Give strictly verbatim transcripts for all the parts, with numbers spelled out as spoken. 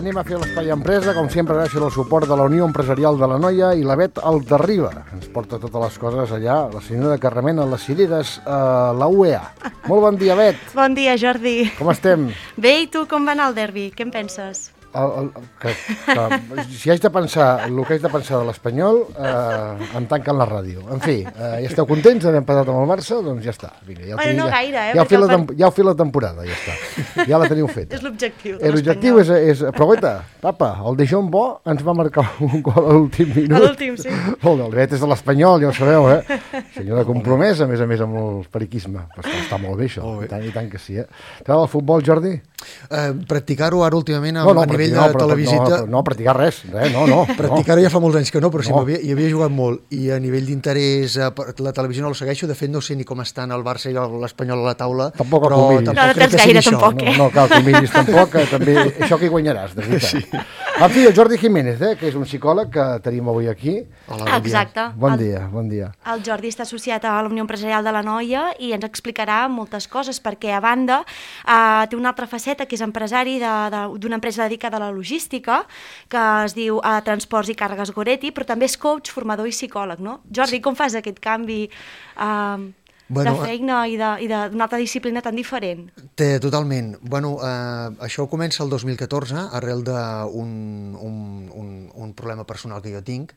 anem a fer l'Espai Empresa, com sempre gràcies al suport de la Unió Empresarial de l'Anoia i la Bet Altarriba. Ens porta totes les coses allà, la senyora Carramena, les cireres, a la U E A. Molt bon dia, Bet. Bon dia, Jordi. Com estem? Bé, i tu, com va anar el derbi? Què en penses? El, el, que, que, si haig de pensar el que haig de pensar de l'Espanyol, eh, em tanquen la ràdio. En fi, eh, ja esteu contents d'haver empatat amb el Barça? Doncs ja està. Vinga, ja, bueno, no ja, gaire, eh? Ja heu, fet la, part... ja heu fet la temporada, ja està. Ja la teniu feta. És l'objectiu de eh, L'objectiu és, és... Però guaita, papa, el De Jong Bo ens va marcar un gol a l'últim minut. A l'últim, sí. Molt bé, el Bet és de l'Espanyol, ja ho sabeu, eh? Senyora compromesa, a més a més, amb el periquisme. Però està, està molt bé, això. Molt bé. I, tant, I tant que sí, eh? T'agrada el futbol, Jordi? Eh, Practicar-ho ara últimament a, no, no, a nivell no, de televisió. No, no, no, practicar res, res, no, no. Practicar-ho ja fa molts anys que no, però sí, no. havia, hi havia jugat molt. I a nivell d'interès, la televisió no la segueixo. De fet, no sé ni com estan el Barça i l'Espanyol a la taula. Tampoc però el miris. No, no tens gaire, tampoc, eh? No, no cal que ho miris tampoc, que també això que hi guanyaràs, de veritat. Sí. En fi, el Jordi Jiménez, eh, que és un psicòleg que tenim avui aquí. Hola, exacte. Bon el, dia, bon dia. El Jordi està associat a la Unió Empresarial de l'Anoia i ens explicarà moltes coses, perquè a banda eh, té una altra faceta, que és empresari d'una empresa dedicada a la logística, que es diu eh, Transports i Càrregues Goretti, però també és coach, formador i psicòleg, no? Jordi, com fas aquest canvi eh, bueno, de feina i d'una altra disciplina tan diferent? Té, totalment. Bueno, eh, això comença el dos mil catorze, arrel d'un un, un, un problema personal que jo tinc,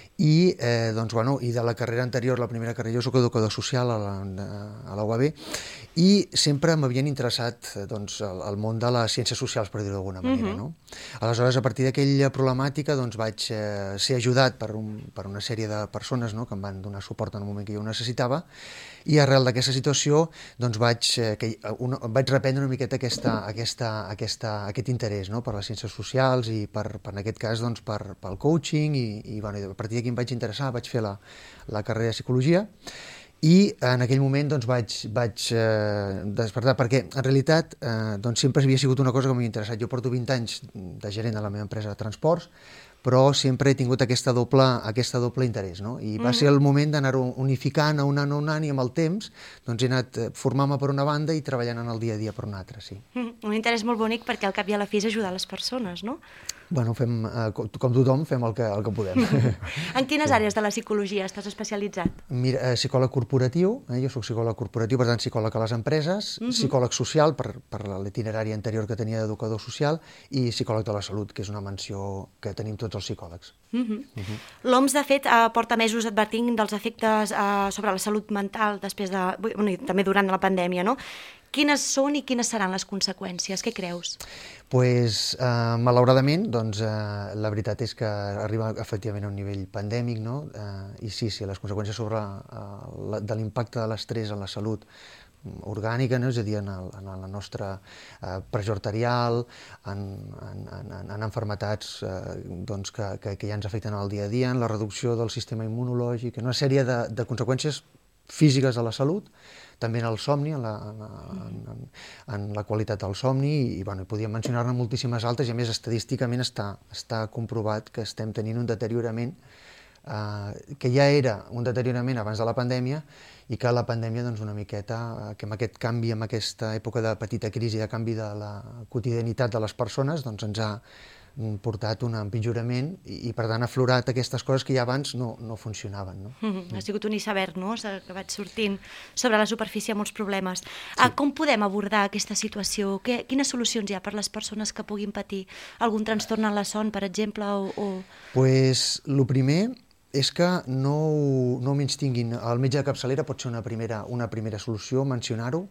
i, eh, doncs, bueno, i de la carrera anterior, la primera carrera, jo soc educador social a la, a la U A B, i sempre m'havien interessat doncs, el, el món de les ciències socials, per dir-ho d'alguna manera. Uh-huh. No? Aleshores, a partir d'aquella problemàtica, doncs, vaig eh, ser ajudat per, un, per una sèrie de persones, no?, que em van donar suport en el moment que jo ho necessitava, i arrel d'aquesta situació doncs, vaig, eh, que, una, vaig reprendre una miqueta aquesta, aquesta, aquesta, aquest interès, no?, per les ciències socials i, per, per en aquest cas, doncs, per, pel coaching, i, i, bueno, i a partir d'aquí em vaig interessar, vaig fer la, la carrera de psicologia, i en aquell moment doncs, vaig, vaig eh, despertar, perquè en realitat eh, doncs, sempre havia sigut una cosa que m'havia interessat. Jo porto vint anys de gerent de la meva empresa de transports, però sempre he tingut aquesta doble, aquesta doble interès, no? I va ser el moment d'anar-ho unificant a un an a un any, i amb el temps doncs he anat formant-me per una banda i treballant en el dia a dia per una altra, sí. Un interès molt bonic, perquè al cap i a la fi és ajudar les persones, no? Bueno, fem, eh, com tothom, fem el que, el que podem. En quines àrees de la psicologia estàs especialitzat? Mira, eh, psicòleg corporatiu, eh, jo soc psicòleg corporatiu, per tant, psicòleg a les empreses, uh-huh. Psicòleg social, per, per l'itinerari anterior que tenia d'educador social, i psicòleg de la salut, que és una menció que tenim tots els psicòlegs. Uh-huh. Uh-huh. L'O M S, de fet, eh, porta mesos advertint dels efectes eh, sobre la salut mental després de, bueno, i també durant la pandèmia, no? Quines són i quines seran les conseqüències? Què creus? Pues, eh, malauradament, doncs, eh, la veritat és que arriba efectivament a un nivell pandèmic, no? Eh, I sí, sí, les conseqüències sobre eh, la, de l'impacte de l'estrès en la salut orgànica, no? És a dir, en, el, en la nostra eh, pressió arterial, en, en, en, en enfermetats eh, doncs que, que, que ja ens afecten al dia a dia, en la reducció del sistema immunològic, en una sèrie de, de conseqüències físiques a la salut, també en el somni, en la, en, en, en la qualitat del somni, i, i bueno, podríem mencionar-ne moltíssimes altres, i a més estadísticament està, està comprovat que estem tenint un deteriorament eh, que ja era un deteriorament abans de la pandèmia, i que la pandèmia, doncs, una miqueta, eh, que amb aquest canvi, amb aquesta època de petita crisi, de canvi de la quotidianitat de les persones, doncs ens ha portat un empitjorament i, i per tant ha aflorat aquestes coses que ja abans no, no funcionaven. No? Mm-hmm. Ha sigut un iceberg, no?, que vaig sortint sobre la superfície molts problemes. Sí. Ah, com podem abordar aquesta situació? Que, quines solucions hi ha per les persones que puguin patir algun trastorn en la son, per exemple? O, o... Pues, lo primer és que no, no menystinguin. El metge de capçalera pot ser una primera, una primera solució, mencionar-ho.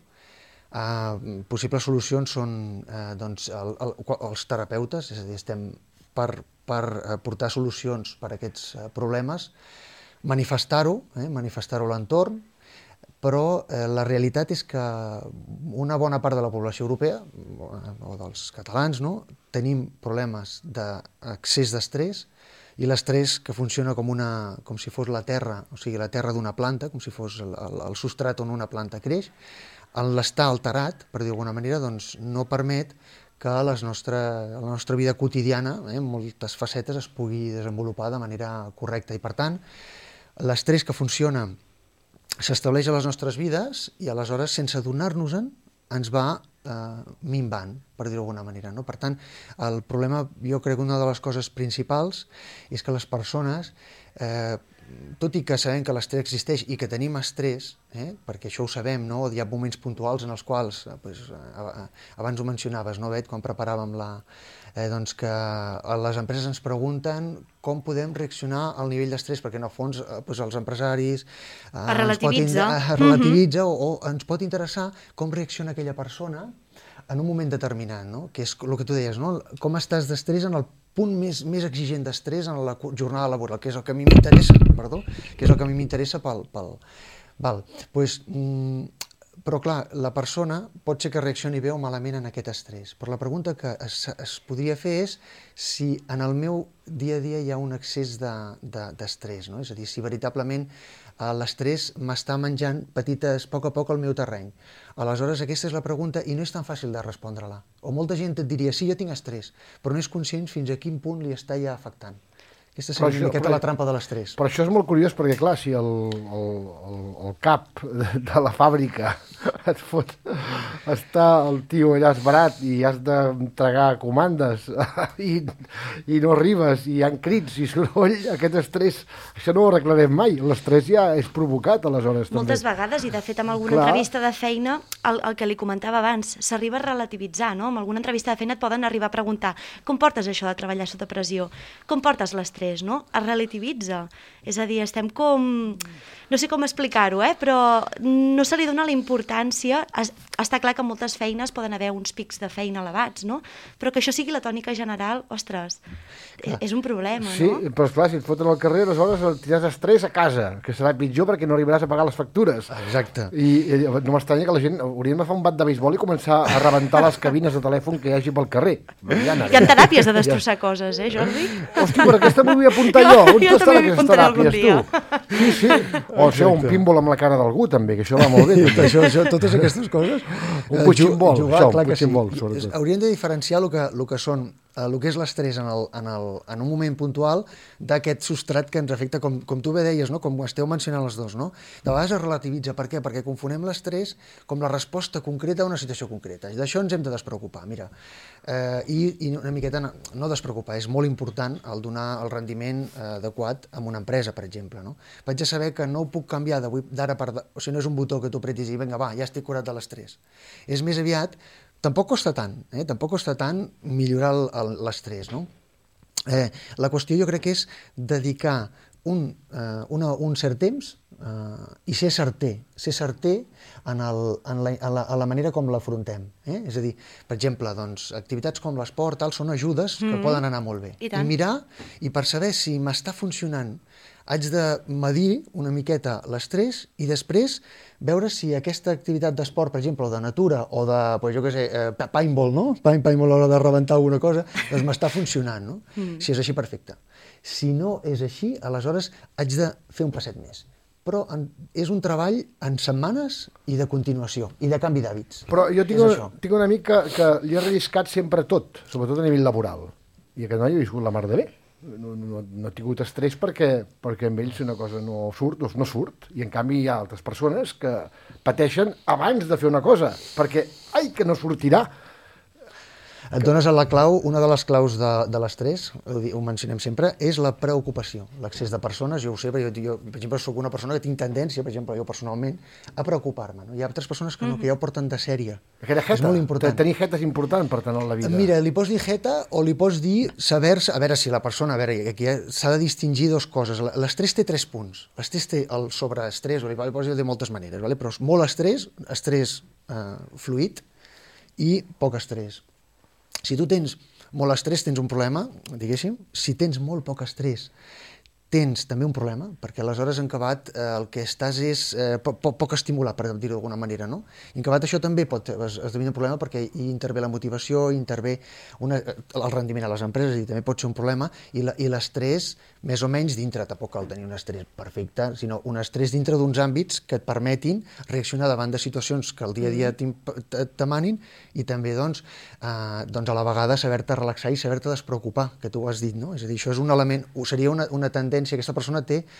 Uh, possibles solucions són uh, doncs, el, el, els terapeutes, és a dir, estem per, per uh, portar solucions per a aquests uh, problemes, manifestar-ho, eh, manifestar-ho a l'entorn, però eh, la realitat és que una bona part de la població europea, o dels catalans, no?, tenim problemes d'accés d'estrès, i l'estrès que funciona com, una, com si fos la terra, o sigui, la terra d'una planta, com si fos el, el, el substrat on una planta creix, en l'estar alterat, per dir d'alguna manera, doncs no permet que les nostre, la nostra vida quotidiana, eh, moltes facetes, es pugui desenvolupar de manera correcta. I per tant, l'estrès que funciona s'estableix a les nostres vides i aleshores, sense adonar-nos-en, ens va eh, minvant, per dir-ho d'alguna manera. No? Per tant, el problema, jo crec que una de les coses principals és que les persones, eh, tot i que sabem que l'estrès existeix i que tenim estrès, eh, perquè això ho sabem, no? Hi ha moments puntuals en els quals, eh, pues, eh, abans ho mencionaves, no, Bet, quan preparàvem la... Eh, doncs que les empreses ens pregunten com podem reaccionar al nivell d'estrès, perquè en el fons eh, pues, els empresaris eh, es relativitza, ens pot, eh, relativitza mm -hmm. o, o ens pot interessar com reacciona aquella persona en un moment determinat, no? Que és el que tu deies, no? Com estàs d'estrès en el punt més, més exigent d'estrès en la jornada laboral, que és el que a mi m'interessa, perdó, que és el que a mi m'interessa pel... pel... Val, pues, mm, però clar, la persona pot ser que reaccioni bé o malament en aquest estrès, però la pregunta que es, es podria fer és si en el meu dia a dia hi ha un excés d'estrès, de, de, no? És a dir, si veritablement eh, l'estrès m'està menjant petites, a poc a poc, el meu terreny. Aleshores, aquesta és la pregunta i no és tan fàcil de respondre-la. O molta gent et diria, sí, jo tinc estrès, però no és conscient fins a quin punt li està ja afectant. Aquesta seria una miqueta la trampa de l'estrès. Però això és molt curiós perquè, clar, si el, el, el, el cap de, de la fàbrica et fot, està el tio allà esbarat i has d'entregar comandes i, i no arribes i hi ha crits i soroll, aquest estrès, això no ho arreglarem mai. L'estrès ja és provocat, aleshores. Moltes també. vegades, i de fet amb alguna clar. entrevista de feina, el, el que li comentava abans, s'arriba a relativitzar, no? Amb alguna entrevista de feina et poden arribar a preguntar com portes això de treballar sota pressió? Com portes l'estrès? No? Es relativitza. És a dir, estem com... No sé com explicar-ho, eh? Però no se li dona la importància... Es, està clar que en moltes feines poden haver uns pics de feina elevats, no? Però que això sigui la tònica general, ostres, clar. És un problema, sí, no? Sí, però esclar, si et foten al carrer, aleshores tindràs estrès a casa, que serà pitjor perquè no arribaràs a pagar les factures. Exacte. I, i no m'estranya que la gent hauríem de fer un bat de beisbol i començar a rebentar les cabines de telèfon que hi hagi pel carrer. Hi ha teràpies de destrossar ja. coses, eh, Jordi? Hosti, per aquesta m'ho vull apuntar jo. On jo estan aquestes teràpies, tu? Sí, sí. O ser un pímbol amb la cara d'algú, també, que això va molt bé. això, això, totes aquestes coses... Un putximbol, jugar, això, clar un putximbol, sí. sobretot. Hauríem de diferenciar el que, el que són el que és l'estrès en, el, en, el, en un moment puntual d'aquest substrat que ens afecta, com, com tu bé deies, no? Com ho esteu mencionant els dos. No? De vegades es relativitza. Per què? Perquè confonem l'estrès com la resposta concreta a una situació concreta. I d'això ens hem de despreocupar. Mira, eh, i, i una miqueta no, no despreocupar, és molt important el donar el rendiment eh, adequat a una empresa, per exemple. No? Vaig a saber que no ho puc canviar d'ara per... O sigui, no és un botó que tu apretis i vinga, va, ja estic curat de l'estrès. És més aviat... Tampoc costa tant, eh? Tampoc costa tant millorar l'estrès, no? Eh, la qüestió jo crec que és dedicar un, eh, una, un cert temps eh, i ser certer, ser certer en, el, en, la, en, la, en la manera com l'afrontem. Eh? És a dir, per exemple, doncs, activitats com l'esport tal, són ajudes que mm. poden anar molt bé. I, I mirar, i per saber si m'està funcionant, haig de medir una miqueta l'estrès i després veure si aquesta activitat d'esport, per exemple, o de natura, o de, pues, jo què sé, eh, paintball, no? Paint, paintball a l'hora de rebentar alguna cosa, doncs m'està funcionant, no? Mm. Si és així, perfecte. Si no és així, aleshores haig de fer un passet més. Però en, és un treball en setmanes i de continuació, i de canvi d'hàbits. Però jo tinc, un, tinc un amic que, que li ha relliscat sempre tot, sobretot a nivell laboral. I aquest noi ha viscut la mar de bé. No, no, no ha tingut estrès perquè, perquè amb ells una cosa no surt, no, no surt, i en canvi hi ha altres persones que pateixen abans de fer una cosa, perquè, ai, que no sortirà. Et dones a la clau, una de les claus de, de l'estrès, ho, ho mencionem sempre, és la preocupació. L'accés de persones, jo ho sé, perquè jo, jo, per exemple, soc una persona que tinc tendència, per exemple, jo personalment, a preocupar-me. No? Hi ha altres persones que, no, que ja ho porten de sèrie. Aquella jeta, és molt important. Tenir jeta és important per tenir la vida. Mira, li pots dir jeta o li pots dir saber, a veure si la persona, a veure, aquí s'ha de distingir dues coses. L'estrès té tres punts. L'estrès té el sobreestrès, o li pots dir de moltes maneres, vale? Però molt estrès, estrès eh, fluid i poc estrès. Si tu tens molt estrès, tens un problema, diguéssim. Si tens molt poc estrès, tens també un problema, perquè aleshores en acabat eh, el que estàs és eh, poc, poc estimulat, per dir-ho d'alguna manera, no? I en acabat això també pot esdevenir un problema perquè hi intervé la motivació, hi intervé una, el rendiment a les empreses i també pot ser un problema, i l'estrès més o menys dintre, tampoc cal tenir un estrès perfecte, sinó un estrès dintre d'uns àmbits que et permetin reaccionar davant de situacions que el dia a dia t'emanin i també doncs, eh, doncs a la vegada saber-te relaxar i saber-te despreocupar, que tu ho has dit, no? És a dir, això és un element, seria una, una tendència, aquesta persona té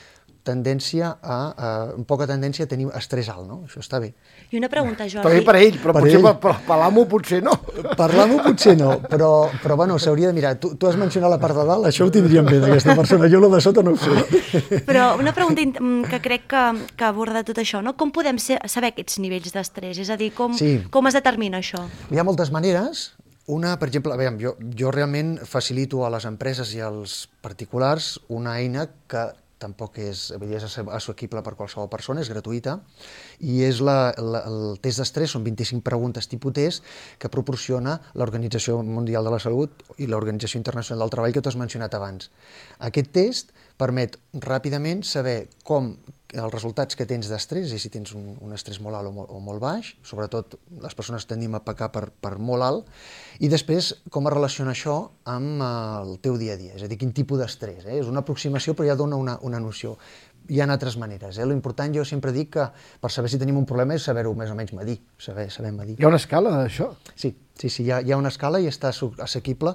tendència a, a poca tendència a tenir estrès alt, no? Això està bé. I una pregunta, Està Jordi. bé per ell, però Per potser ell. per, per, per l'amo potser no. Per l'amo potser no, però, però bueno, s'hauria de mirar. Tu, tu has mencionat la part de dalt, això ho tindríem bé d'aquesta persona, jo lo de sota no ho sé. Però una pregunta int- mm, que crec que, que aborda tot això, no? Com podem ser, saber aquests nivells d'estrès? És a dir, com, Sí. com es determina això? Hi ha moltes maneres. Una, per exemple, aviam, jo, jo realment facilito a les empreses i als particulars una eina que tampoc és, vull dir, és assequible per qualsevol persona, és gratuïta, i és la, la, el test d'estrès, són vint-i-cinc preguntes tipus test que proporciona l'Organització Mundial de la Salut i l'Organització Internacional del Treball que tu has mencionat abans. Aquest test permet ràpidament saber com els resultats que tens d'estrès, i si tens un, un estrès molt alt o molt, o molt baix, sobretot les persones tendim a pecar per, per molt alt, i després com es relaciona això amb el teu dia a dia, és a dir, quin tipus d'estrès. Eh? És una aproximació però ja dona una, una noció. Hi ha altres maneres. Eh? L'important, jo sempre dic que per saber si tenim un problema és saber-ho més o menys medir, saber, saber medir. Hi ha una escala d'això? Sí, sí, sí, hi ha, hi ha una escala i està assu- assequible.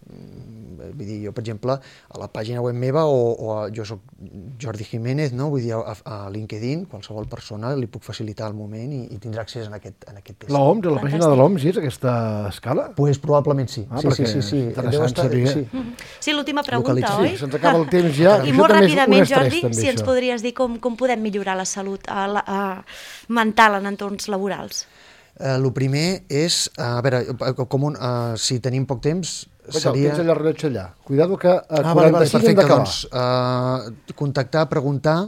Mm, Vull dir, jo, per exemple, a la pàgina web meva, o, o a, jo soc Jordi Jiménez, no? Vull dir, a, a LinkedIn, qualsevol persona li puc facilitar el moment i, i tindrà accés en aquest, en aquest test. La O M S, a la pàgina de l'O M S, hi és aquesta escala? Pues probablement sí. Ah, sí, perquè sí, sí, sí. és interessant Deu estar- saber. sí. Sí, l'última pregunta, Localitza- oi? Sí, se'ns acaba el temps ja. I Això molt també és un ràpidament, estrès, Jordi, també, si ens això. podries dir com, com podem millorar la salut a la, a, mental en entorns laborals. Eh, el primer és, eh, a veure, eh, com un, eh, si tenim poc temps, Vaja, seria... tens allò el rellotge allà. Cuidado que a Ah, vale, vale, quaranta-cinc hem perfecte, d'acabar. doncs, eh, contactar, preguntar,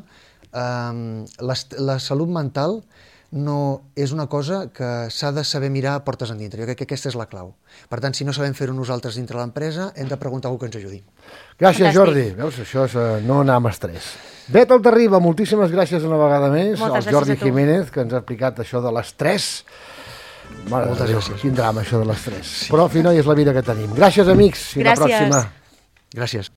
eh, la, la salut mental no és una cosa que s'ha de saber mirar a portes endintre. Jo crec que aquesta és la clau. Per tant, si no sabem fer-ho nosaltres dintre l'empresa, hem de preguntar a algú que ens ajudi. Gràcies, Fantàstic. Jordi. Veus, això és eh, no anar amb estrès. Bet Altarriba, moltíssimes gràcies una vegada més. Moltes al Jordi gràcies a tu. Jiménez, que ens ha explicat això de l'estrès. Mare Moltes de Déu, gràcies. quin drama, això de l'estrès. Sí. Però, al final, és la vida que tenim. Gràcies, amics. Fins la Gràcies. pròxima. Gràcies.